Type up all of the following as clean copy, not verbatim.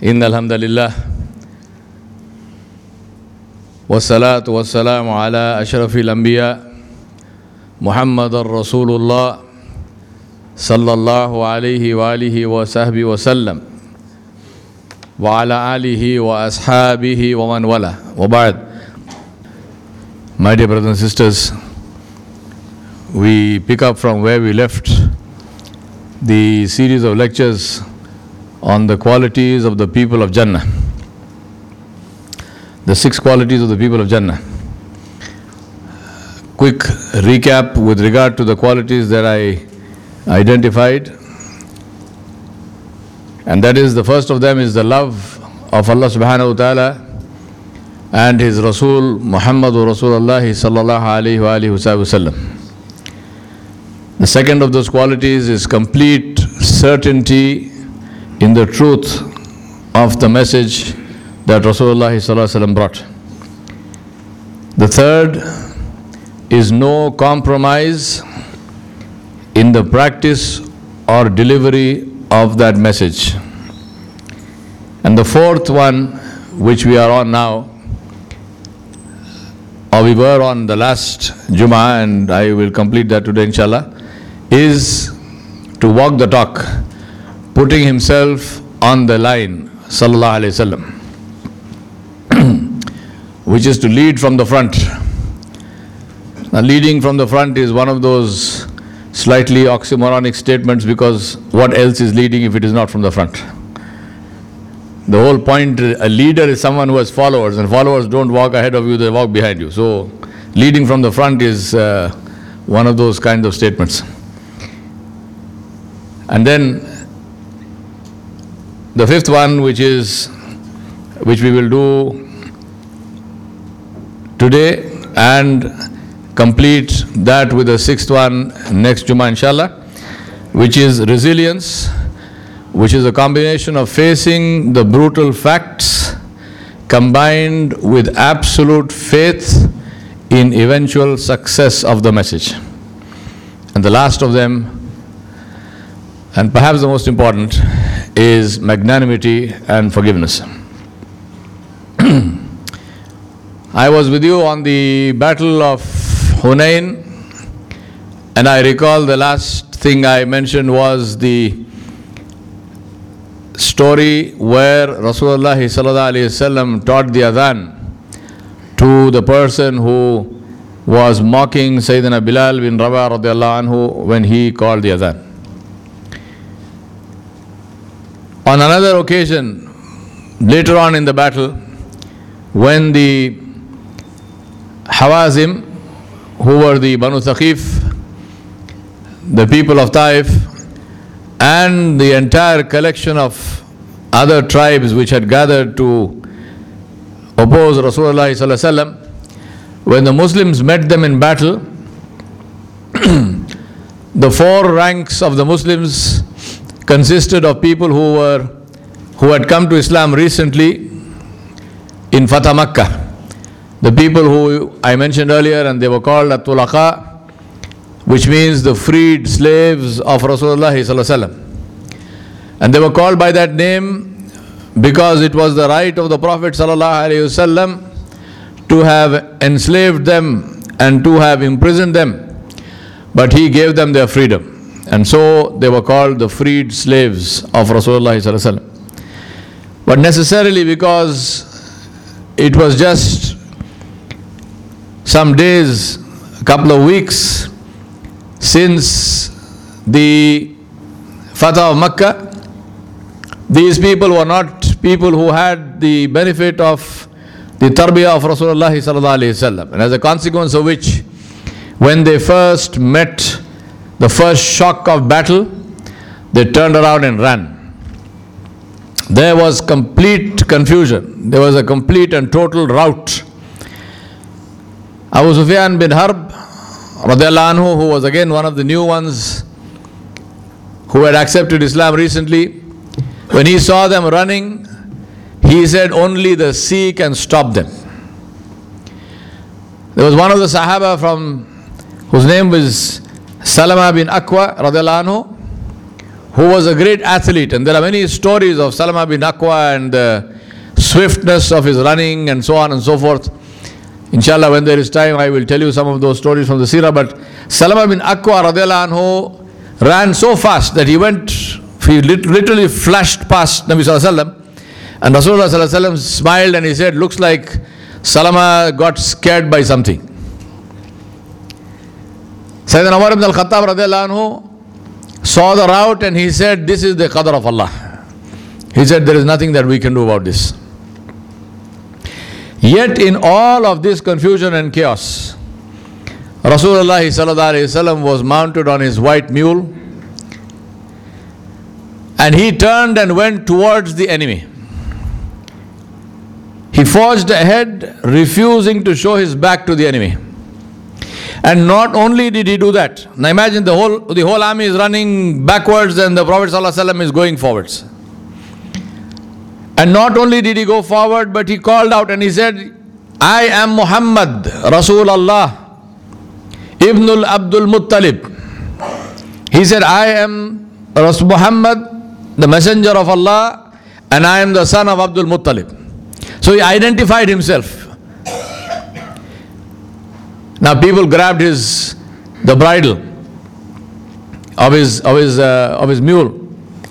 إن الحمد لله والصلاة والسلام على أشرف الأنبياء محمد رسول الله صلى الله عليه وآله وصحبه وسلم وعلى آله وأصحابه ومن والاه وبعد. My dear brothers and sisters, we pick up from where we left the series of lectures on the qualities of the people of Jannah. The 6 qualities of the people of Jannah. Quick recap with regard to the qualities that I identified. And that is, the first of them is the love of Allah subhanahu wa ta'ala and His Rasul Muhammadur Rasulullah sallallahu alayhi wa alihi wa sallam. The second of those qualities is complete certainty in the truth of the message that Rasulullah sallallahu alaihi wasallam brought. The third is no compromise in the practice or delivery of that message. And the fourth one, which we are on now, or we were on the last Jummah, and I will complete that today inshallah, is to walk the talk, putting himself on the line, sallallahu alaihi wasallam, which is to lead from the front. Now, leading from the front is one of those slightly oxymoronic statements, because what else is leading if it is not from the front? The whole point, a leader is someone who has followers, and followers don't walk ahead of you, they walk behind you. So, leading from the front is one of those kinds of statements. And then the fifth one, which we will do today, and complete that with the sixth one next Jummah inshallah, which is resilience, which is a combination of facing the brutal facts combined with absolute faith in eventual success of the message. And the last of them, and perhaps the most important, is magnanimity and forgiveness. I was with you on the Battle of Hunain, and I recall the last thing I mentioned was the story where Rasulullah sallallahu alaihi wasallam taught the adhan to the person who was mocking Sayyidina Bilal bin Rabah radiallahu anhu when he called the adhan. On another occasion, later on in the battle, when the Hawazim, who were the Banu Thaqif, the people of Taif, and the entire collection of other tribes which had gathered to oppose Rasulullah sallallahu alaihi wasallam, when the Muslims met them in battle, the 4 ranks of the Muslims consisted of people who had come to Islam recently in Fatah Makkah. The people who I mentioned earlier, and they were called At-Tulaqa, which means the freed slaves of Rasulullah sallallahu alaihi wasallam. And they were called by that name because it was the right of the Prophet sallallahu alaihi wasallam to have enslaved them and to have imprisoned them, but he gave them their freedom. And so they were called the freed slaves of Rasulullah sallallahu alaihi wasallam. But necessarily because it was just some days, a couple of weeks since the Fatah of Makkah, these people were not people who had the benefit of the tarbiyah of Rasulullah sallallahu alaihi wasallam. And as a consequence of which, when they first met the first shock of battle, they turned around and ran. There was complete confusion. There was a complete and total rout. Abu Sufyan bin Harb radiallahu anhu, who was again one of the new ones who had accepted Islam recently, when he saw them running, he said only the sea can stop them. There was one of the Sahaba whose name was Salama bin Aqwa radiallahu anhu, who was a great athlete, and there are many stories of Salama bin Aqwa and the swiftness of his running and so on and so forth. Inshallah, when there is time, I will tell you some of those stories from the Seerah. But Salama bin Aqwa radiallahu anhu ran so fast that he literally flashed past Nabi sallallahu alaihi wasallam, and Rasulullah sallallahu alaihi wasallam smiled and he said, looks like Salama got scared by something. Sayyidina Umar ibn al-Khattab radiallahu anhu saw the route and he said, this is the qadr of Allah. He said, there is nothing that we can do about this. Yet in all of this confusion and chaos, Rasulullah sallallahu alaihi wasallam was mounted on his white mule, and he turned and went towards the enemy. He forged ahead, refusing to show his back to the enemy. And not only did he do that, now imagine the whole army is running backwards and the Prophet ﷺ is going forwards. And not only did he go forward, but he called out and he said, I am Muhammad, Rasulullah, Ibnul Abdul Muttalib. He said, I am Muhammad, the messenger of Allah, and I am the son of Abdul Muttalib. So he identified himself. Now people grabbed the bridle of his mule,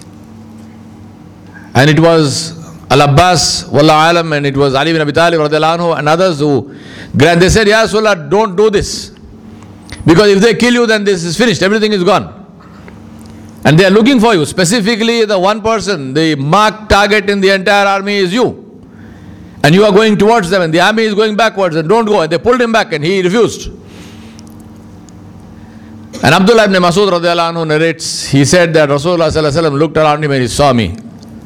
and it was Al-Abbas Wallahu Alam, and it was Ali bin Abi Talib radiallahu anhu and others who grabbed. They said, Ya Rasulullah, don't do this, because if they kill you, then this is finished, everything is gone. And they are looking for you. Specifically, the one person, the marked target in the entire army is you. And you are going towards them, and the army is going backwards, and don't go. And they pulled him back, and he refused. And Abdullah ibn Masud radiallahu anhu narrates, he said that Rasulullah sallallahu alaihi wasallam looked around him and he saw me.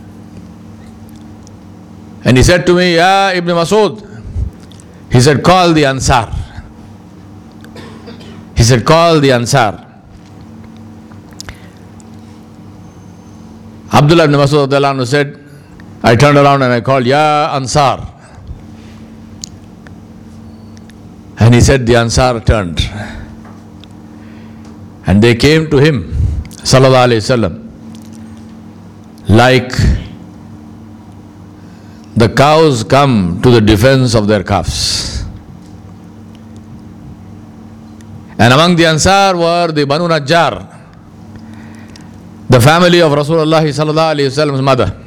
And he said to me, Ya Ibn Masud, he said, call the Ansar. He said, call the Ansar. Abdullah ibn Masud radiallahu anhu said, I turned around and I called, Ya Ansar. And he said, the Ansar turned. And they came to him, sallallahu alayhi wasallam, like the cows come to the defense of their calves. And among the Ansar were the Banu Najjar, the family of Rasulullah sallallahu alayhi wasallam's mother.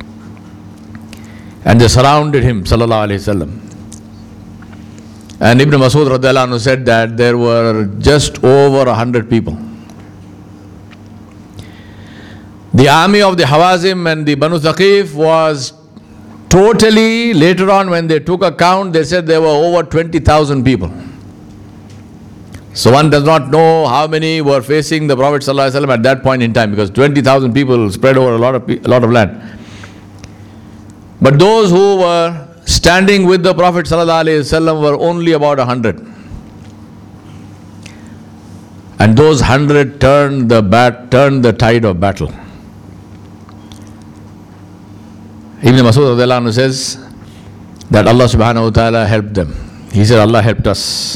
And they surrounded him, sallallahu alayhi wasallam. And Ibn Masud radiallahu anhu said that there were just over 100 people. The army of the Hawazim and the Banu Thaqif was totally, later on when they took account, they said there were over 20,000 people. So one does not know how many were facing the Prophet sallallahu alaihi wasallam at that point in time, because 20,000 people spread over a lot of land. But those who were standing with the Prophet ﷺ were only about 100. And those 100 turned the tide of battle. Ibn Masud radiallahu anhu says that Allah subhanahu wa ta'ala helped them. He said, Allah helped us.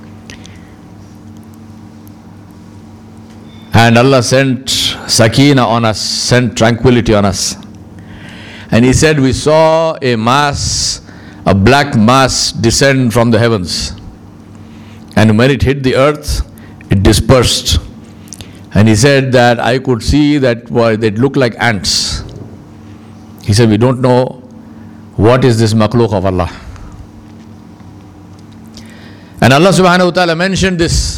And Allah sent sakina on us, sent tranquility on us. And he said, we saw a black mass descend from the heavens. And when it hit the earth, it dispersed. And he said that I could see that they looked like ants. He said, we don't know what is this makhluk of Allah. And Allah subhanahu wa ta'ala mentioned this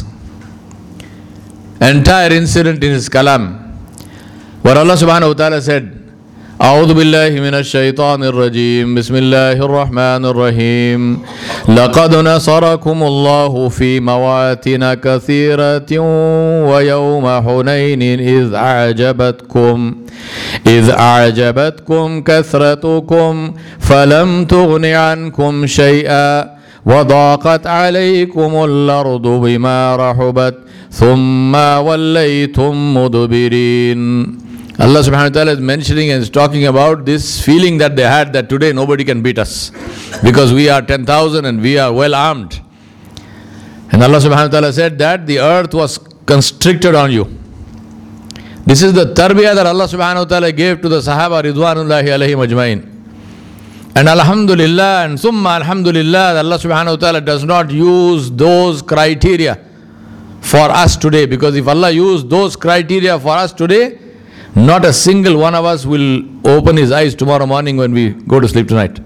entire incident in his kalam, where Allah subhanahu wa ta'ala said, أعوذ بالله من الشيطان الرجيم بسم الله الرحمن الرحيم لقد نصركم الله في مواطن كثيرة ويوم حنين إذ أعجبتكم كثرتكم فلم تغن عنكم شيئا وضاقت عليكم الأرض بما رحبت ثم وليتم مدبرين. Allah subhanahu wa ta'ala is mentioning and is talking about this feeling that they had that today nobody can beat us because we are 10,000 and we are well armed. And Allah subhanahu wa ta'ala said that the earth was constricted on you. This is the tarbiyah that Allah subhanahu wa ta'ala gave to the Sahaba Ridwanullahi alayhim ajmain. And alhamdulillah and summa alhamdulillah, Allah subhanahu wa ta'ala does not use those criteria for us today. Because if Allah used those criteria for us today, not a single one of us will open his eyes tomorrow morning when we go to sleep tonight.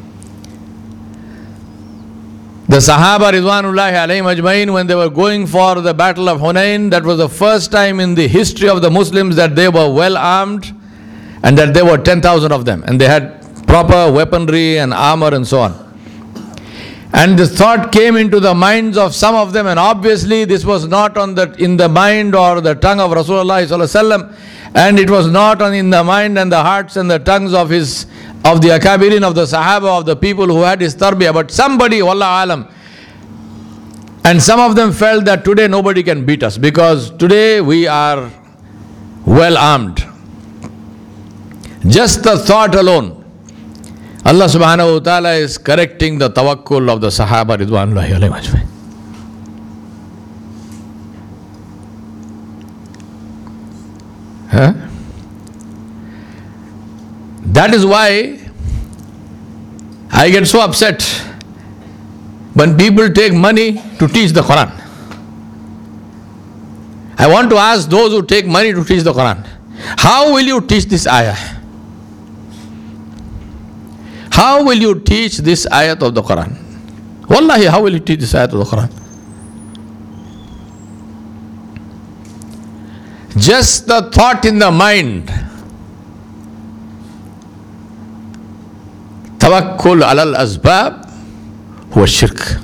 The Sahaba Ridwanullahi alayhim ajmain, when they were going for the battle of Hunain, that was the first time in the history of the Muslims that they were well armed and that there were 10,000 of them. And they had proper weaponry and armor and so on. And this thought came into the minds of some of them, and obviously this was not in the mind or the tongue of Rasulullah sallallahu alaihi wasallam, and it was not in the mind and the hearts and the tongues of the akabirin, of the Sahaba, of the people who had his tarbiyah. But somebody, wallah alam, and some of them felt that today nobody can beat us because today we are well armed. Just the thought alone, Allah subhanahu wa ta'ala is correcting the tawakkul of the Sahaba Ridwanullahi alayhim ajmain. That is why I get so upset when people take money to teach the Quran. I want to ask those who take money to teach the Quran, how will you teach this ayah? How will you teach this ayat of the Quran? Wallahi, how will you teach this ayat of the Quran? Just the thought in the mind, tawakkul alal asbab huwa shirk.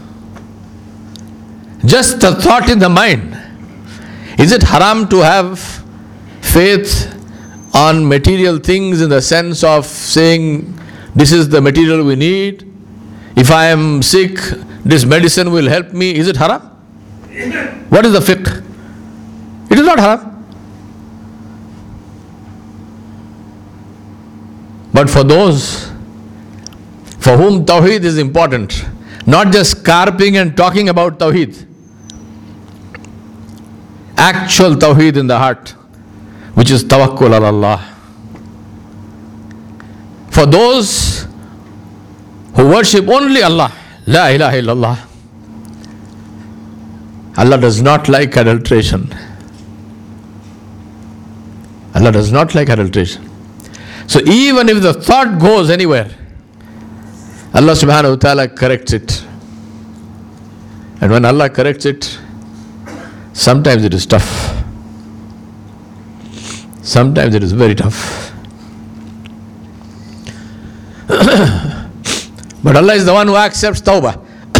Just the thought in the mind. Is it haram to have faith on material things in the sense of saying, this is the material we need, if I am sick, this medicine will help me? Is it haram? What is the fiqh? It is not haram. But for those for whom Tawheed is important, not just carping and talking about Tawheed, actual Tawheed in the heart, which is Tawakkul ala Allah. For those who worship only Allah, La ilaha illallah, Allah does not like adulteration. Allah does not like adulteration. So even if the thought goes anywhere, Allah subhanahu wa ta'ala corrects it. And when Allah corrects it, sometimes it is tough. Sometimes it is very tough. But Allah is the one who accepts tawbah.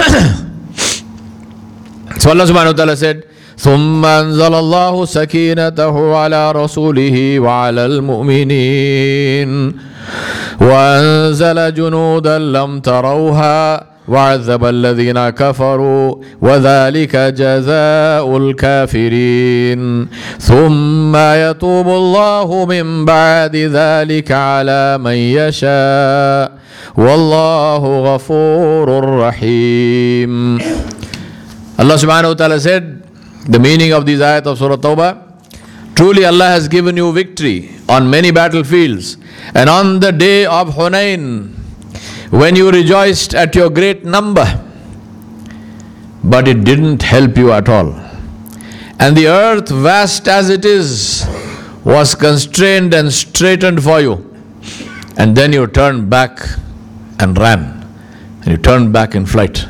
So Allah subhanahu wa ta'ala said, ثُمَّ أَنزَلَ اللَّهُ سَكِينَتَهُ عَلَى رَسُولِهِ وَعَلَى الْمُؤْمِنِينَ وَأَنزَلَ جُنُودًا لَمْ تَرَوْهَا وَعَذَّبَ الَّذِينَ كَفَرُوا وَذَلِكَ جَزَاءُ الْكَافِرِينَ ثُمَّ يَتُوبُ اللَّهُ مِنْ بَعْدِ ذَلِكَ عَلَى مَنْ يَشَاءُ وَاللَّهُ غَفُورٌ رَحِيمٌ. Allah subhanahu wa ta'ala said, the meaning of these ayat of Surah Tawbah, truly Allah has given you victory on many battlefields, and on the day of Hunain, when you rejoiced at your great number, but it didn't help you at all. And the earth, vast as it is, was constrained and straitened for you. And then you turned back and ran. And you turned back in flight.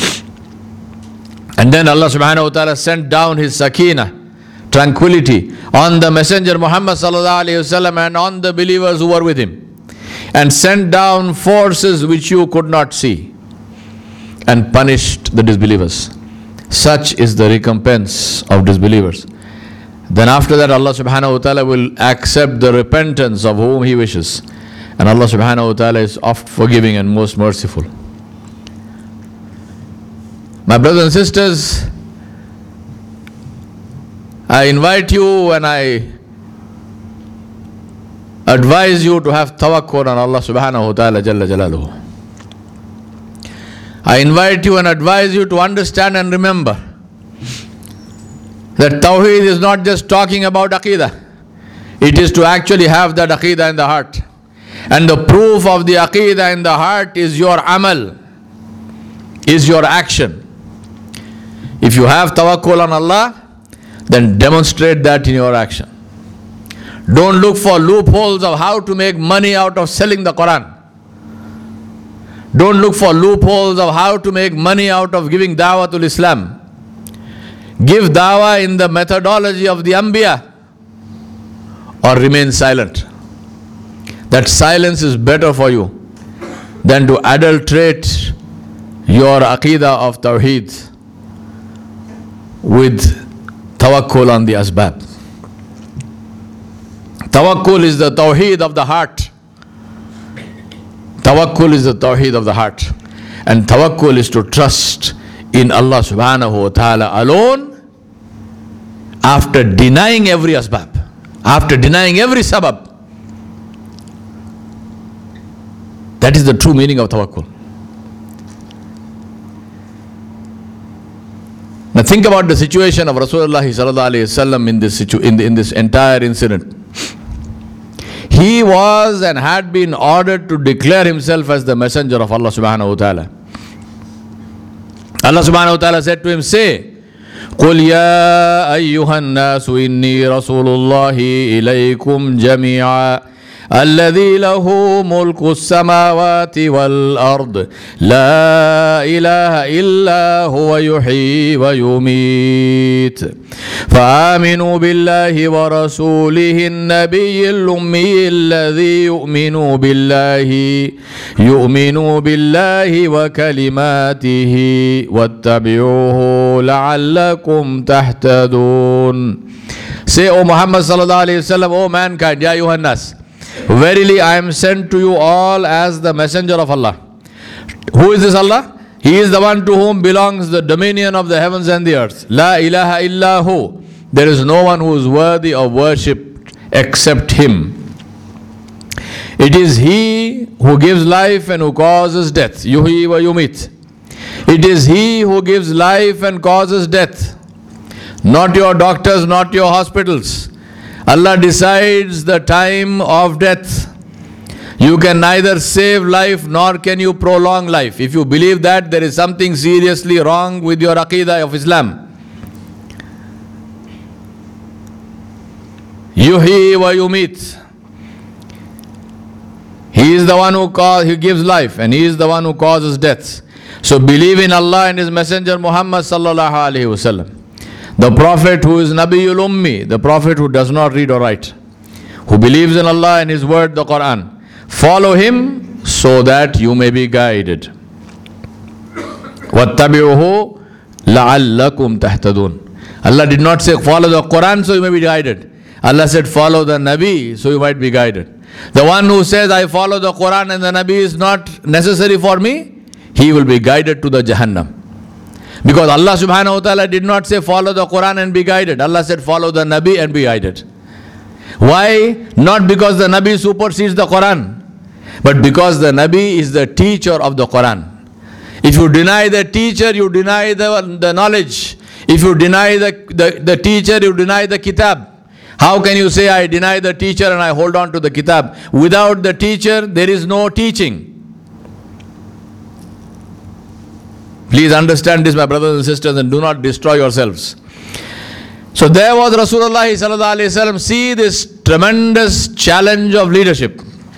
And then Allah subhanahu wa ta'ala sent down His sakina, tranquility, on the Messenger Muhammad sallallahu alayhi wasallam and on the believers who were with him. And sent down forces which you could not see, and punished the disbelievers. Such is the recompense of disbelievers. Then after that, Allah subhanahu wa ta'ala will accept the repentance of whom He wishes. And Allah subhanahu wa ta'ala is oft forgiving and most merciful. My brothers and sisters, I invite you and I advise you to have tawakkul on Allah subhanahu wa ta'ala jalla jalaluhu. I invite you and advise you to understand and remember that Tawheed is not just talking about Aqidah. It is to actually have that aqidah in the heart. And the proof of the aqidah in the heart is your amal, is your action. If you have tawakkul on Allah, then demonstrate that in your action. Don't look for loopholes of how to make money out of selling the Quran. Don't look for loopholes of how to make money out of giving dawah to Islam. Give dawah in the methodology of the Anbiya, or remain silent. That silence is better for you than to adulterate your aqidah of Tawheed with tawakkul on the asbab. Tawakkul is the Tawheed of the heart. Tawakkul is the Tawheed of the heart. And tawakkul is to trust in Allah subhanahu wa ta'ala alone after denying every asbab, after denying every sabab. That is the true meaning of tawakkul. Now think about the situation of Rasulullah sallallahu alaihi wasallam in this entire incident. He was and had been ordered to declare himself as the messenger of Allah subhanahu wa ta'ala. Allah subhanahu wa ta'ala said to him, say, قُلْ يَا أَيُّهَا النَّاسُ إِنِّي رَسُولُ اللَّهِ إِلَيْكُمْ جَمِيعًا الذي له ملك السماوات والأرض لا إله إلا هو يحيي ويميت فآمنوا بالله ورسوله النبي الأمي الذي يؤمن بالله وكلماته واتبعوه لعلكم تهتدون. Say, O Muhammad sallallahu alayhi wa sallam, O mankind, Ya ayyuhan nas, verily I am sent to you all as the messenger of Allah. Who is this Allah? He is the one to whom belongs the dominion of the heavens and the earth. La ilaha illahu. There is no one who is worthy of worship except Him. It is He who gives life and who causes death. Yuhyi wa yumit. It is He who gives life and causes death. Not your doctors, not your hospitals. Allah decides the time of death. You can neither save life nor can you prolong life. If you believe that, there is something seriously wrong with your aqidah of Islam. Yuhyi wa yumit. He is the one who gives life, and He is the one who causes death. So believe in Allah and His Messenger Muhammad sallallahu alaihi wasallam. The Prophet who is Nabiyul Ummi, the Prophet who does not read or write, who believes in Allah and His word, the Quran. Follow him so that you may be guided. وَاتَّبِعُهُ لَعَلَّكُمْ تَهْتَدُونَ. Allah did not say follow the Quran so you may be guided. Allah said follow the Nabi so you might be guided. The one who says I follow the Quran and the Nabi is not necessary for me, he will be guided to the Jahannam. Because Allah subhanahu wa ta'ala did not say follow the Quran and be guided. Allah said follow the Nabi and be guided. Why? Not because the Nabi supersedes the Quran, but because the Nabi is the teacher of the Quran. If you deny the teacher, you deny the knowledge. If you deny the teacher, you deny the kitab. How can you say I deny the teacher and I hold on to the kitab? Without the teacher, there is no teaching. Please understand this, my brothers and sisters, and do not destroy yourselves. So there was Rasulullah sallallahu alaihi wasallam. See this tremendous challenge of leadership.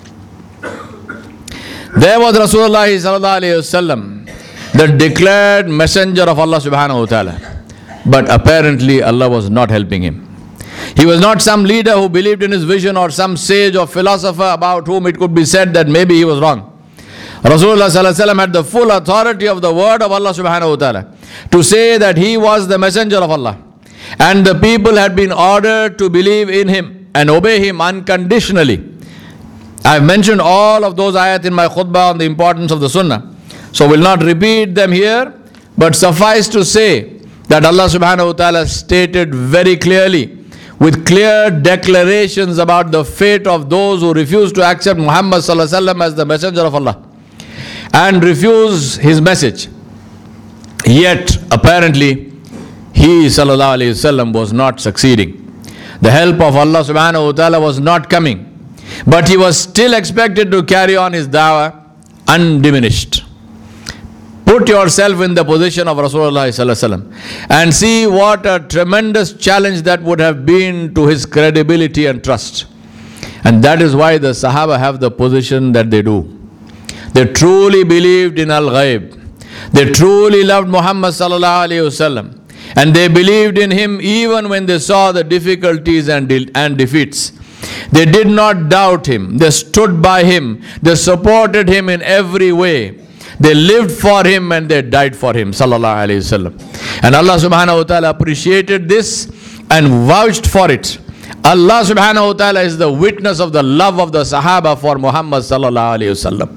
There was Rasulullah sallallahu alaihi wasallam, the declared messenger of Allah subhanahu wa ta'ala. But apparently Allah was not helping him. He was not some leader who believed in his vision or some sage or philosopher about whom it could be said that maybe he was wrong. Rasulullah sallallahu alaihi wasallam had the full authority of the word of Allah subhanahu wa ta'ala to say that he was the messenger of Allah. And the people had been ordered to believe in him and obey him unconditionally. I have mentioned all of those ayat in my khutbah on the importance of the sunnah. So will not repeat them here, but suffice to say that Allah subhanahu wa ta'ala stated very clearly with clear declarations about the fate of those who refuse to accept Muhammad sallallahu alaihi wasallam as the messenger of Allah and refuse his message. Yet apparently he sallallahu alaihi wasallam was not succeeding. The help of Allah subhanahu wa ta'ala was not coming. But he was still expected to carry on his da'wah undiminished. Put yourself in the position of Rasulullah sallallahu alaihi wasallam and see what a tremendous challenge that would have been to his credibility and trust. And that is why the Sahaba have the position that they do. They truly believed in Al-Ghaib. They truly loved Muhammad sallallahu alaihi wasallam. And they believed in him even when they saw the difficulties and defeats. They did not doubt him. They stood by him. They supported him in every way. They lived for him and they died for him, sallallahu alaihi wasallam. And Allah subhanahu wa ta'ala appreciated this and vouched for it. Allah subhanahu wa ta'ala is the witness of the love of the Sahaba for Muhammad sallallahu alaihi wasallam.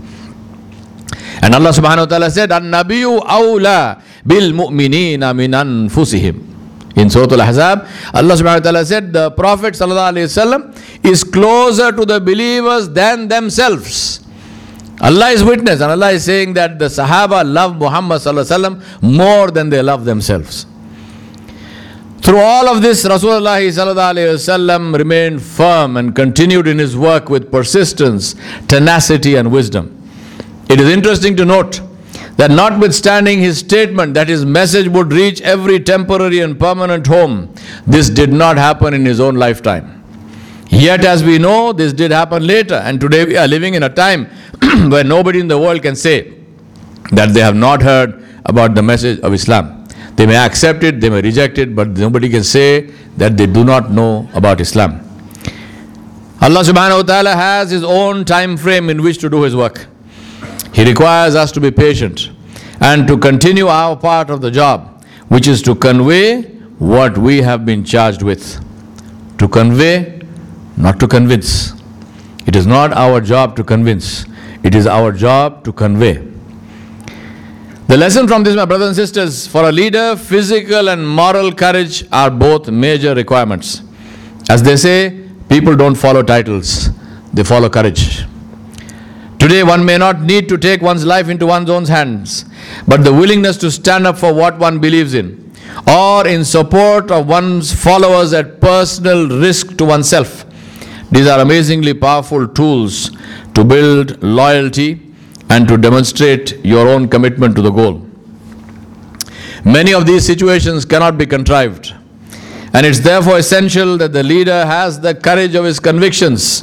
And Allah subhanahu wa ta'ala said, An-Nabiyyu awla bil mu'minina min anfusihim. In Surah Al-Ahzab, Allah subhanahu wa ta'ala said, the Prophet sallallahu alaihi wasallam is closer to the believers than themselves. Allah is witness, and Allah is saying that the Sahaba love Muhammad sallallahu alaihi wasallam more than they love themselves. Through all of this, Rasulullah sallallahu alaihi wasallam remained firm and continued in his work with persistence, tenacity and wisdom. It is interesting to note that notwithstanding his statement that his message would reach every temporary and permanent home, this did not happen in his own lifetime. Yet, as we know, this did happen later, and today we are living in a time where nobody in the world can say that they have not heard about the message of Islam. They may accept it, they may reject it, but nobody can say that they do not know about Islam. Allah subhanahu wa ta'ala has his own time frame in which to do his work. He requires us to be patient and to continue our part of the job, which is to convey what we have been charged with. To convey, not to convince. It is not our job to convince. It is our job to convey. The lesson from this, my brothers and sisters, for a leader, physical and moral courage are both major requirements. As they say, people don't follow titles, they follow courage. Today, one may not need to take one's life into one's own hands, but the willingness to stand up for what one believes in, or in support of one's followers at personal risk to oneself. These are amazingly powerful tools to build loyalty and to demonstrate your own commitment to the goal. Many of these situations cannot be contrived, and it's therefore essential that the leader has the courage of his convictions.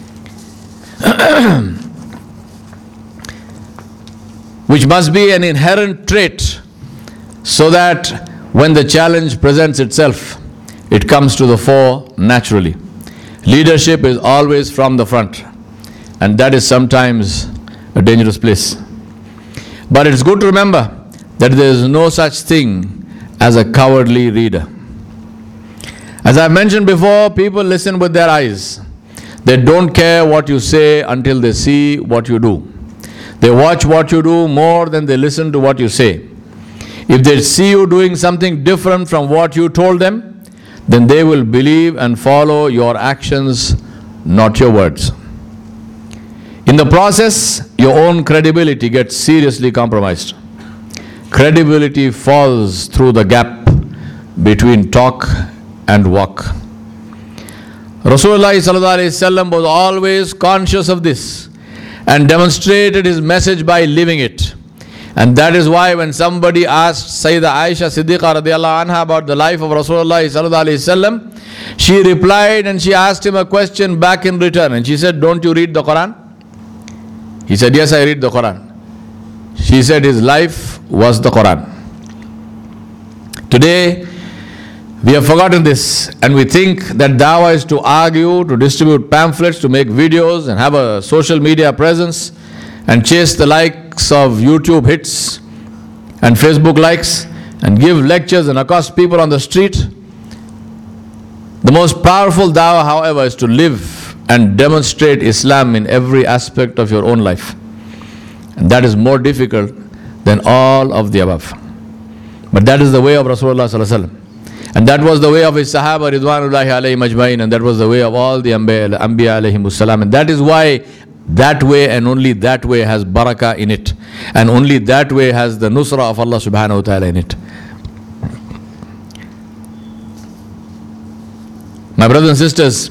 Which must be an inherent trait, so that when the challenge presents itself, it comes to the fore naturally. Leadership is always from the front, and that is sometimes a dangerous place. But it's good to remember that there is no such thing as a cowardly leader. As I mentioned before, people listen with their eyes. They don't care what you say until they see what you do. They watch what you do more than they listen to what you say. If they see you doing something different from what you told them, then they will believe and follow your actions, not your words. In the process, your own credibility gets seriously compromised. Credibility falls through the gap between talk and walk. Rasulullah sallallahu alaihi wasallam was always conscious of this and demonstrated his message by living it. And that is why when somebody asked Sayyidah Aisha Siddiqa radiallahu anha about the life of Rasulullah sallallahu alaihi wasallam, she replied and she asked him a question back in return, and she said, "Don't you read the Quran?" He said, "Yes, I read the Quran." She said his life was the Quran. Today, we have forgotten this, and we think that dawah is to argue, to distribute pamphlets, to make videos and have a social media presence and chase the likes of YouTube hits and Facebook likes and give lectures and accost people on the street. The most powerful dawah, however, is to live and demonstrate Islam in every aspect of your own life. And that is more difficult than all of the above. But that is the way of Rasulullah sallallahu alaihi wasallam. And that was the way of his Sahaba Ridwanullahi alayhim ajmain, and that was the way of all the Anbiya alayhimus salam. And that is why that way and only that way has barakah in it. And only that way has the nusra of Allah subhanahu wa ta'ala in it. My brothers and sisters,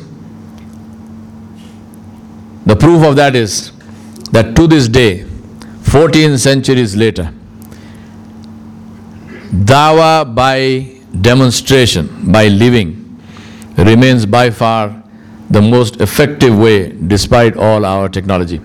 the proof of that is that to this day, 14 centuries later, dawah by demonstration, by living, remains by far the most effective way despite all our technology.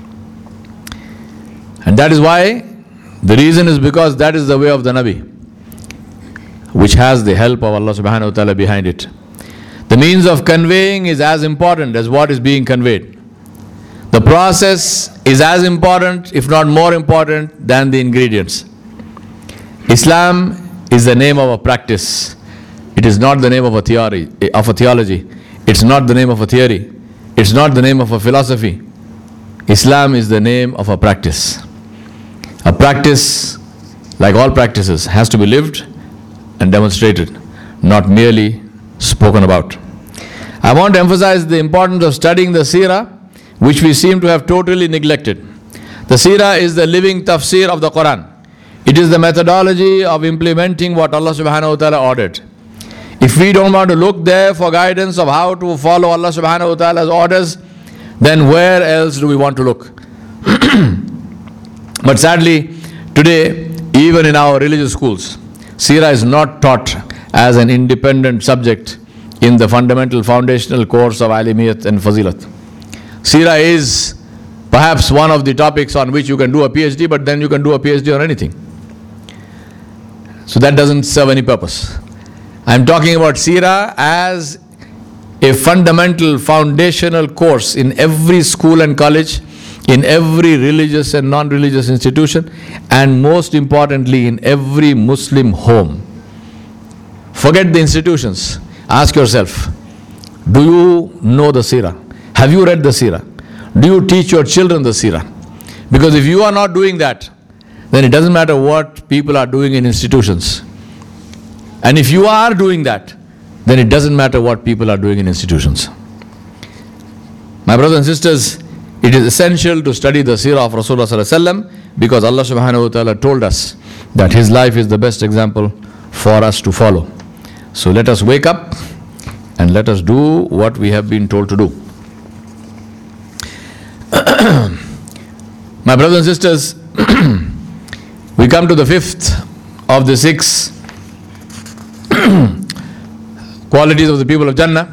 And that is why, the reason is because that is the way of the Nabi, which has the help of Allah subhanahu wa ta'ala behind it. The means of conveying is as important as what is being conveyed. The process is as important, if not more important, than the ingredients. Islam is the name of a practice. It is not the name of a theology. It's not the name of a theory. It's not the name of a philosophy. Islam is the name of a practice. A practice, like all practices, has to be lived and demonstrated, not merely spoken about. I want to emphasize the importance of studying the seerah, which we seem to have totally neglected. The seerah is the living tafsir of the Quran. It is the methodology of implementing what Allah subhanahu wa ta'ala ordered. If we don't want to look there for guidance of how to follow Allah subhanahu wa ta'ala's orders, then where else do we want to look? But sadly, today, even in our religious schools, seerah is not taught as an independent subject in the fundamental foundational course of Alimiyat and Fazilat. Seerah is perhaps one of the topics on which you can do a PhD, but then you can do a PhD on anything. So that doesn't serve any purpose. I'm talking about seerah as a fundamental foundational course in every school and college, in every religious and non-religious institution, and most importantly in every Muslim home. Forget the institutions. Ask yourself, do you know the seerah? Have you read the seerah? Do you teach your children the seerah? Because if you are not doing that, then it doesn't matter what people are doing in institutions. And if you are doing that, then it doesn't matter what people are doing in institutions. My brothers and sisters, it is essential to study the seerah of Rasulullah sallallahu alaihi wasallam, because Allah subhanahu wa ta'ala told us that his life is the best example for us to follow. So let us wake up and let us do what we have been told to do. My brothers and sisters, we come to the fifth of the six qualities of the people of Jannah,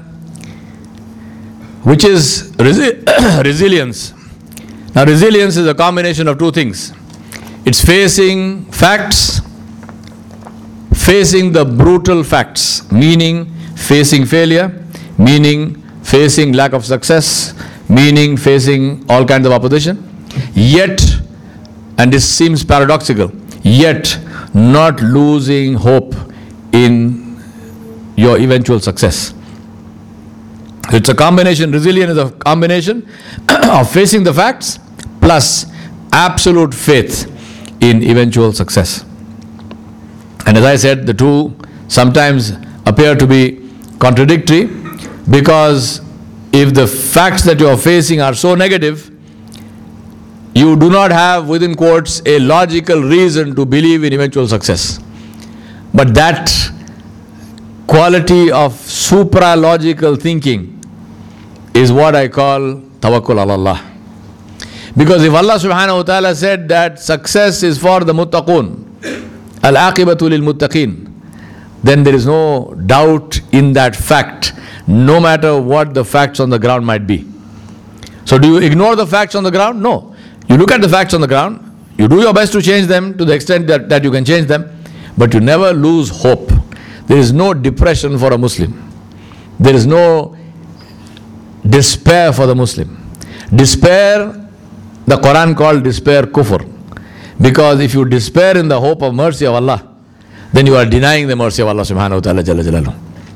which is resilience. Now, resilience is a combination of two things. It's facing facts, facing the brutal facts, meaning facing failure, meaning facing lack of success, meaning facing all kinds of opposition, yet, and this seems paradoxical, yet not losing hope in your eventual success. It's a combination. Resilience is a combination of facing the facts plus absolute faith in eventual success. And as I said, the two sometimes appear to be contradictory, because if the facts that you are facing are so negative, you do not have, within quotes, a logical reason to believe in eventual success. But that quality of supra-logical thinking is what I call tawakkul ala Allah. Because if Allah subhanahu wa ta'ala said that success is for the muttaqun, al-aqibatu lil-muttaqin, then there is no doubt in that fact, no matter what the facts on the ground might be. So do you ignore the facts on the ground? No. You look at the facts on the ground, you do your best to change them to the extent that you can change them, but you never lose hope. There is no depression for a Muslim. There is no despair for the Muslim. Despair, the Quran called despair kufr. Because if you despair in the hope of mercy of Allah, then you are denying the mercy of Allah subhanahu wa ta'ala jalla jalaluhu.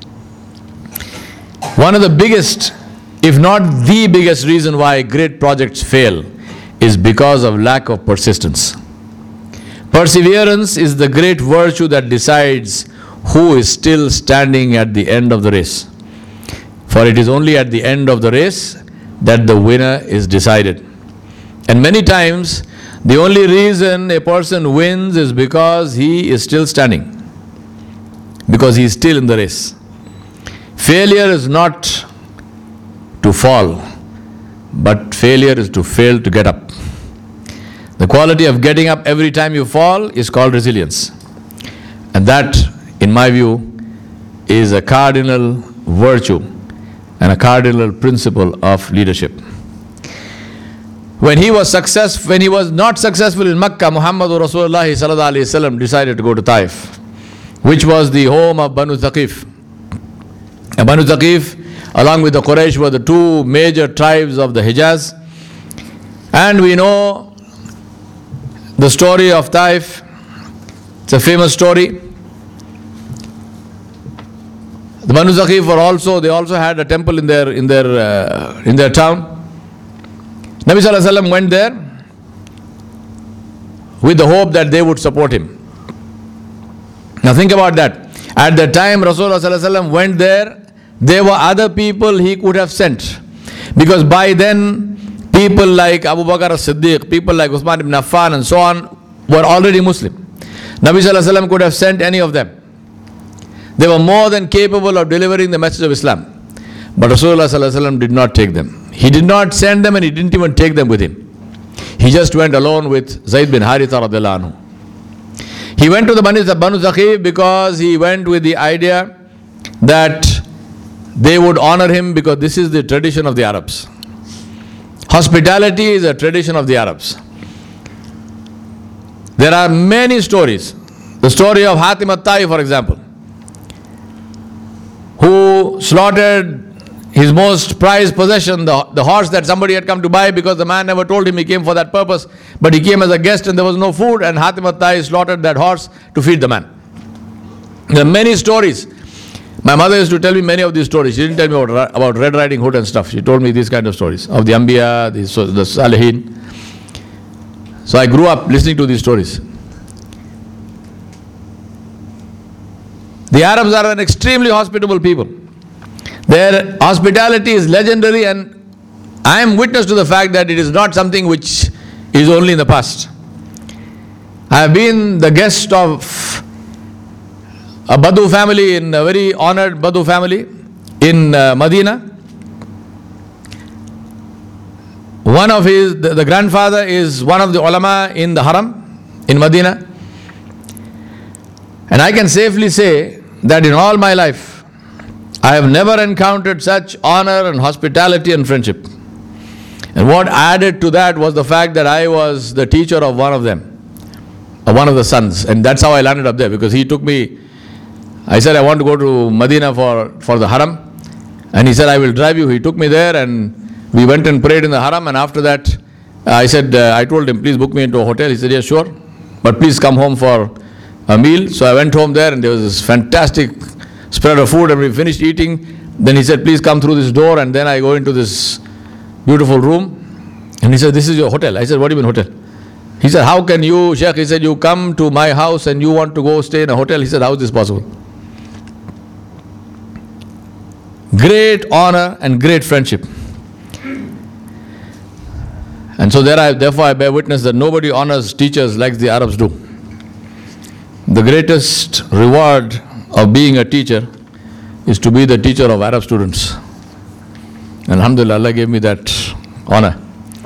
One of the biggest, if not the biggest reason why great projects fail is because of lack of persistence. Perseverance is the great virtue that decides who is still standing at the end of the race. For it is only at the end of the race that the winner is decided. And many times, the only reason a person wins is because he is still standing, because he is still in the race. Failure is not to fall, but failure is to fail to get up. The quality of getting up every time you fall is called resilience. And that, in my view, is a cardinal virtue and a cardinal principle of leadership. When he was not successful in Makkah, Muhammadur Rasulullah sallallahu alaihi wasallam decided to go to Taif, which was the home of Banu Thaqif. And Banu Thaqif, along with the Quraysh, were the two major tribes of the Hijaz. And we know the story of Taif. It's a famous story. The Banu Thaqif they also had a temple in their town. Nabi Sallallahu Alaihi Wasallam went there with the hope that they would support him. Now think about that. At the time Rasulullah Sallallahu Alaihi Wasallam went there were other people he could have sent. Because by then, people like Abu Bakr as-Siddiq, people like Uthman ibn Affan and so on were already Muslim. Nabi Sallallahu Alaihi Wasallam could have sent any of them. They were more than capable of delivering the message of Islam. But Rasulullah Sallallahu Alaihi Wasallam did not take them. He did not send them and he didn't even take them with him. He just went alone with Zayd bin Haritha radiallahu anhu. He went to the Banu Thaqif because he went with the idea that they would honor him, because this is the tradition of the Arabs. Hospitality is a tradition of the Arabs. There are many stories. The story of Hatim al-Tai, for example, who slaughtered his most prized possession, the horse that somebody had come to buy, because the man never told him he came for that purpose, but he came as a guest and there was no food, and Hatim al-Tai slaughtered that horse to feed the man. There are many stories. My mother used to tell me many of these stories. She didn't tell me about Red Riding Hood and stuff. She told me these kind of stories of the Anbiya, the Salihin. So I grew up listening to these stories. The Arabs are an extremely hospitable people. Their hospitality is legendary, and I am witness to the fact that it is not something which is only in the past. I have been the guest of a Badu family, in a very honored Badu family in Medina. One of the grandfather is one of the ulama in the Haram in Medina. And I can safely say that in all my life, I have never encountered such honor and hospitality and friendship. And what added to that was the fact that I was the teacher of one of them, one of the sons. And that's how I landed up there, because he took me. I said I want to go to Medina for the Haram. And he said, I will drive you. He took me there and we went and prayed in the Haram. And after that, I told him, please book me into a hotel. He said, yes, sure. But please come home for a meal. So I went home there and there was this fantastic spread of food, and we finished eating. Then he said, please come through this door. And then I go into this beautiful room. And he said, this is your hotel. I said, what do you mean hotel? He said, how can you, Sheikh? He said, you come to my house and you want to go stay in a hotel. He said, how is this possible? Great honor and great friendship. And so therefore I bear witness that nobody honors teachers like the Arabs do. The greatest reward of being a teacher is to be the teacher of Arab students. Alhamdulillah, Allah gave me that honor.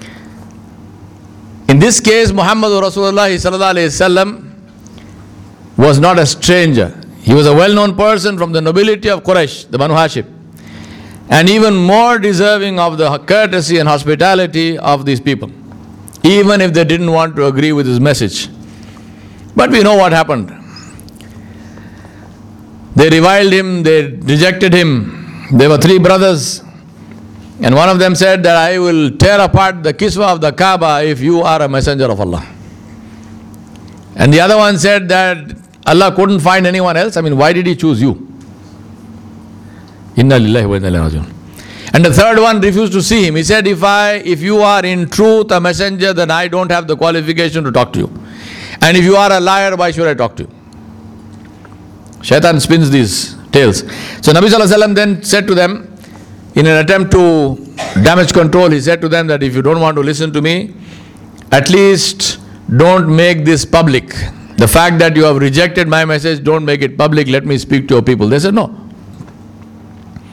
In this case, Muhammadur Rasulullah sallallahu alaihi wasallam was not a stranger. He was a well-known person from the nobility of Quraysh, the Banu Hashim, and even more deserving of the courtesy and hospitality of these people, even if they didn't want to agree with his message. But we know what happened. They reviled him, they rejected him. There were three brothers, and one of them said that I will tear apart the kiswa of the Kaaba if you are a messenger of Allah. And the other one said that Allah couldn't find anyone else. I mean, why did He choose you? Inna lillahi wa inna ilaihi raji'un. And the third one refused to see him. He said, if you are in truth a messenger, then I don't have the qualification to talk to you. And if you are a liar, why should I talk to you? Shaitan spins these tales. So Nabi Sallallahu Alaihi Wasallam then said to them, in an attempt to damage control, he said to them that if you don't want to listen to me, at least don't make this public. The fact that you have rejected my message, don't make it public. Let me speak to your people. They said no.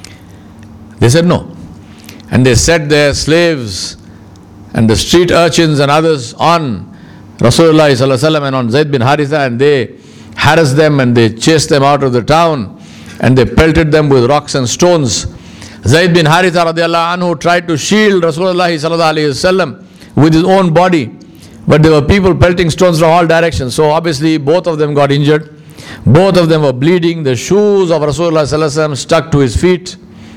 They said no. And they set their slaves and the street urchins and others on Rasulullah sallallahu alaihi wasallam and on Zayd bin Haritha, and they harassed them and they chased them out of the town and they pelted them with rocks and stones. Zayd bin Haritha radiallahu anhu tried to shield Rasulullah sallallahu alaihi wasallam with his own body, but there were people pelting stones from all directions. So obviously both of them got injured. Both of them were bleeding. The shoes of Rasulullah sallallahu alaihi wasallam stuck to his feet.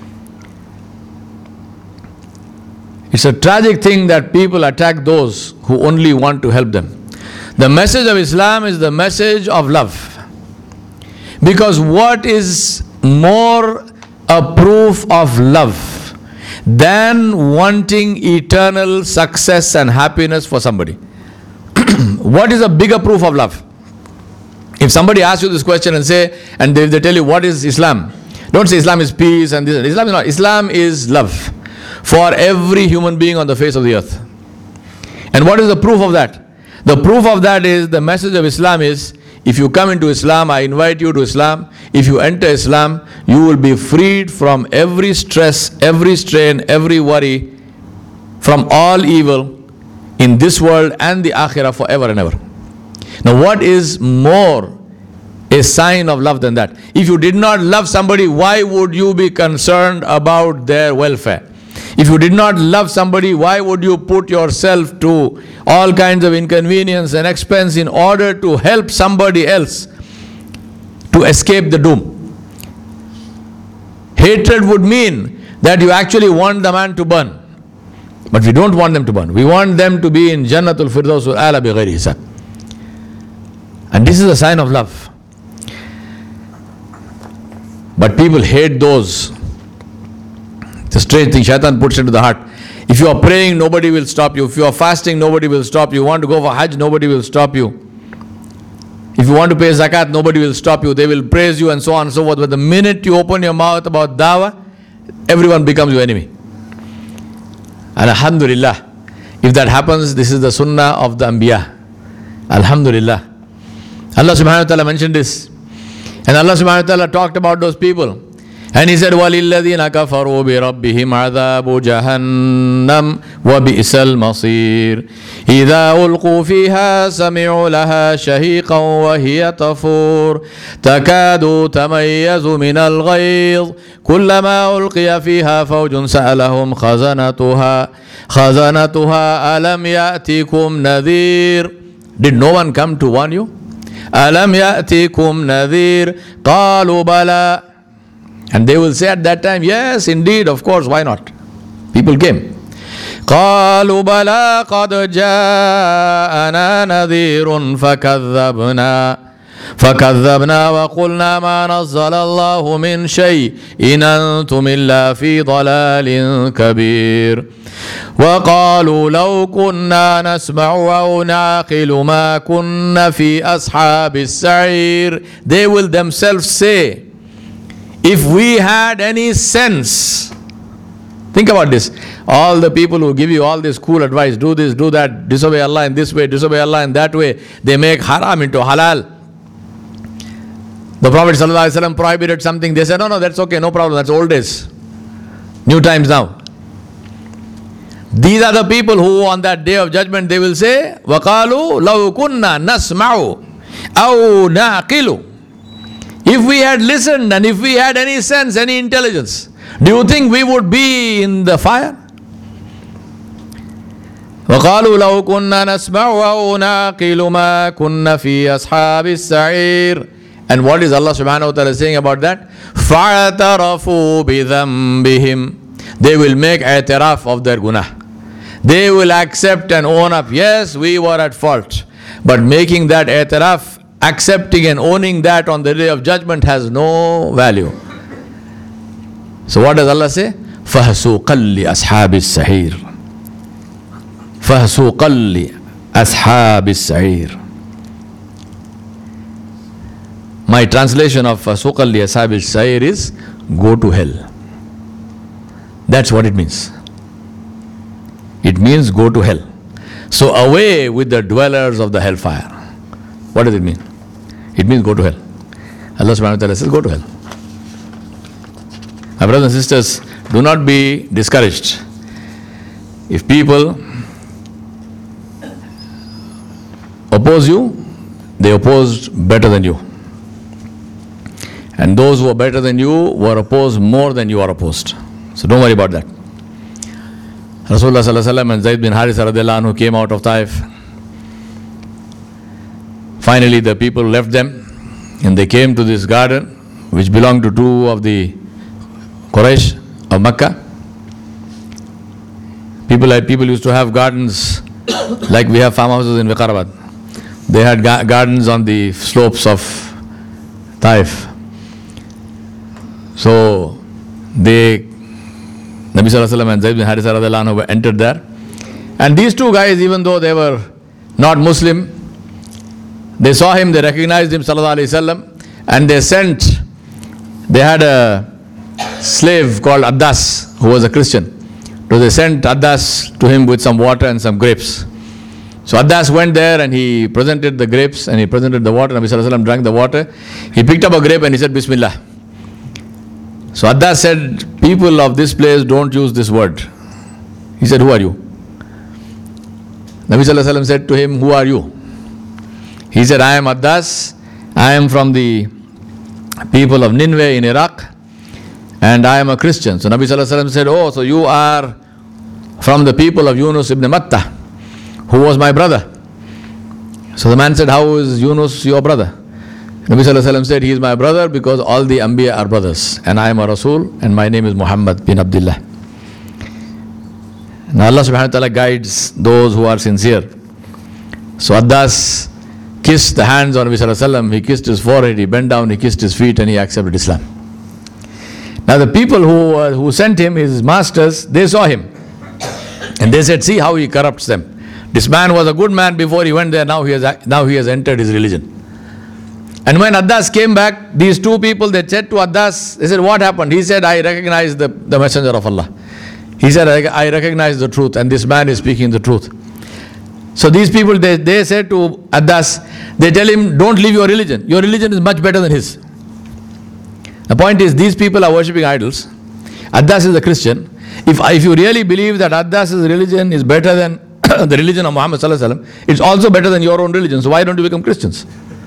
It's a tragic thing that people attack those who only want to help them. The message of Islam is the message of love. Because what is more a proof of love than wanting eternal success and happiness for somebody? What is a bigger proof of love? If somebody asks you this question and they tell you what is Islam, don't say Islam is peace and this. Islam is not. Islam is love for every human being on the face of the earth. And what is the proof of that? The proof of that is the message of Islam is, if you come into Islam, I invite you to Islam. If you enter Islam, you will be freed from every stress, every strain, every worry, from all evil in this world and the akhirah forever and ever. Now what is more a sign of love than that? If you did not love somebody, why would you be concerned about their welfare? If you did not love somebody, why would you put yourself to all kinds of inconvenience and expense in order to help somebody else to escape the doom? Hatred would mean that you actually want the man to burn. But we don't want them to burn. We want them to be in Jannatul Firdausul A'la bighayri hisab. And this is a sign of love. But people hate those. It's a strange thing Shaitan puts into the heart. If you are praying, nobody will stop you. If you are fasting, nobody will stop you. You want to go for Hajj, nobody will stop you. If you want to pay zakat, nobody will stop you. They will praise you and so on and so forth. But the minute you open your mouth about dawah, everyone becomes your enemy. And alhamdulillah, if that happens, this is the sunnah of the Anbiya. Alhamdulillah. Allah subhanahu wa ta'ala mentioned this. And Allah subhanahu wa ta'ala talked about those people. And He said, وَلِلَّذِينَ كَفَرُوا بِرَبِّهِمْ عَذَابُ جَهَنَّمْ وَبِئْسَ الْمَصِيرُ إِذَا أُلْقُوا فِيهَا سَمِعُوا لَهَا شَهِيقًا وَهِيَ تَفُورُ تَكَادُ تَمَيَّزُ مِنَ الْغَيْظِ كُلَّمَا أُلْقِيَ فِيهَا فَوْجٌ سَأَلَهُمْ خَزَنَتُهَا أَلَمْ يَأْتِكُمْ نَذِيرٌ. Did no one come to warn you? أَلَمْ يَأْتِكُمْ نَذِيرٌ قَالُوا بَلَى. And they will say at that time, yes, indeed, of course, why not? People came. قالوا بلى قد جاءنا نذير فكذبنا وقلنا ما نزل الله من شيء إن أنتم إلا في ضلال كبير وقالوا لو كنا نسمع أو نعقل ما كنا في أصحاب السعير. They will themselves say, if we had any sense. Think about this. All the people who give you all this cool advice, do this, do that, disobey Allah in this way, disobey Allah in that way, they make haram into halal. The Prophet ﷺ prohibited something. They said, no, that's okay, no problem, that's old days. New times now. These are the people who on that day of judgment they will say, وَقَالُوا لَوْ كُنَّا نَسْمَعُ أَوْ نَعْقِلُ. If we had listened and if we had any sense, any intelligence, do you think we would be in the fire? وَقَالُوا لَوْ كُنَّا نَسْمَعُ أَوْ نَعْقِلُ مَا كُنَّا فِي أَصْحَابِ السَّعِيرِ. And what is Allah subhanahu wa ta'ala saying about that? فَاعْتَرَفُوا بِذَنْبِهِمْ. They will make i'tiraf of their gunah. They will accept and own up, yes, we were at fault. But making that i'tiraf, accepting and owning that on the day of judgment has no value. So what does Allah say? فَهَسُوقًا لِأَصْحَابِ السَّعِيرِ. فَهَسُوقًا لِأَصْحَابِ السَّعِيرِ. My translation of فَهَسُوقًا لِأَصْحَابِ السَّعِيرِ is go to hell. That's what it means. It means go to hell. So away with the dwellers of the hellfire. What does it mean? It means go to hell. Allah subhanahu wa ta'ala says go to hell. My brothers and sisters, do not be discouraged. If people oppose you, they opposed better than you. And those who are better than you were opposed more than you are opposed. So don't worry about that. Rasulullah sallallahu alaihi wasallam and Zayd bin Haritha radiallahu anhu came out of Taif. Finally the people left them and they came to this garden which belonged to two of the Quraysh of Makkah. People used to have gardens like we have farmhouses in Viqarabad. They had gardens on the slopes of Taif. So Nabi Sallallahu Alaihi Wasallam and Zayd bin Haritha radiallahu anhu entered there. And these two guys, even though they were not Muslim, they saw him, they recognized him Sallallahu Alaihi Wasallam, and they had a slave called Addas who was a Christian. So they sent Addas to him with some water and some grapes. So Addas went there and he presented the grapes and he presented the water. Nabi Sallallahu Alaihi Wasallam drank the water. He picked up a grape and he said, Bismillah. So Addas said, people of this place don't use this word. He said, who are you? Nabi Sallallahu Alaihi Wasallam said to him, who are you? He said, I am Addas. I am from the people of Nineveh in Iraq and I am a Christian. So Nabi Sallallahu Alaihi Wasallam said, oh, so you are from the people of Yunus ibn Matta, who was my brother. So the man said, how is Yunus your brother? Nabi Sallallahu Alaihi Wasallam said, he is my brother because all the Anbiya are brothers and I am a Rasul and my name is Muhammad bin Abdullah. Now Allah subhanahu wa ta'ala guides those who are sincere. So Addas kissed the hands of Nabi Sallallahu Alaihi Wasallam, he kissed his forehead, he bent down, he kissed his feet and he accepted Islam. Now the people who sent him, his masters, they saw him and they said, see how he corrupts them. This man was a good man before he went there, now he has entered his religion. And when Addas came back, these two people, they said to Addas, they said, what happened? He said, I recognize the messenger of Allah. He said, I recognize the truth and this man is speaking the truth. So these people, they said to Addas, they tell him, don't leave your religion. Your religion is much better than his. The point is, these people are worshipping idols. Addas is a Christian. If you really believe that Addas's religion is better than the religion of Muhammad Sallallahu Alaihi Wasallam, it's also better than your own religion. So why don't you become Christians?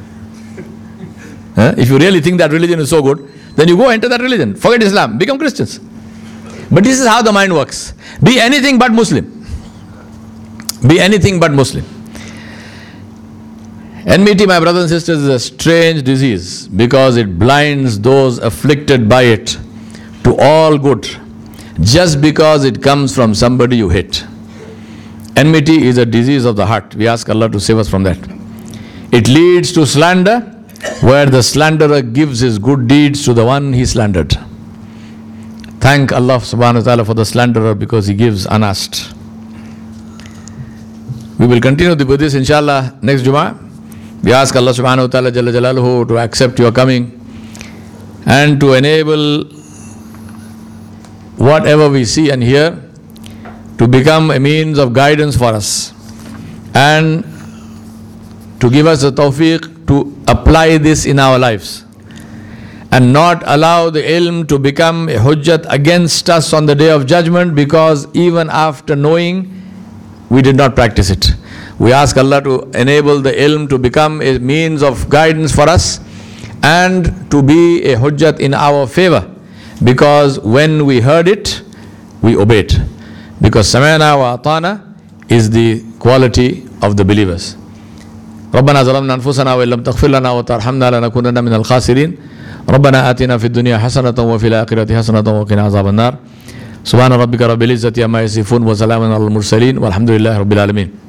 If you really think that religion is so good, then you go enter that religion. Forget Islam, become Christians. But this is how the mind works. Be anything but Muslim. Be anything but Muslim. Enmity, my brothers and sisters, is a strange disease because it blinds those afflicted by it to all good just because it comes from somebody you hate. Enmity is a disease of the heart. We ask Allah to save us from that. It leads to slander, where the slanderer gives his good deeds to the one he slandered. Thank Allah subhanahu wa ta'ala for the slanderer because he gives unasked. We will continue with this inshallah next Jummah. We ask Allah subhanahu wa ta'ala Jalla Jalaluhu to accept your coming and to enable whatever we see and hear to become a means of guidance for us and to give us the tawfiq to apply this in our lives and not allow the ilm to become a hujjat against us on the day of judgment because even after knowing we did not practice it. We ask Allah to enable the ilm to become a means of guidance for us and to be a hujjat in our favor because when we heard it, we obeyed. Because Sami'na wa Ata'na is the quality of the believers. ربنا ظلمنا أنفسنا وإن لم تغفر لنا وترحمنا لنكونن من الخاسرين ربنا آتنا في الدنيا حسنة وفي الآخرة حسنة وقنا عذاب النار سبحان ربك رب العزة عما يصفون وسلام على المرسلين والحمد لله رب العالمين.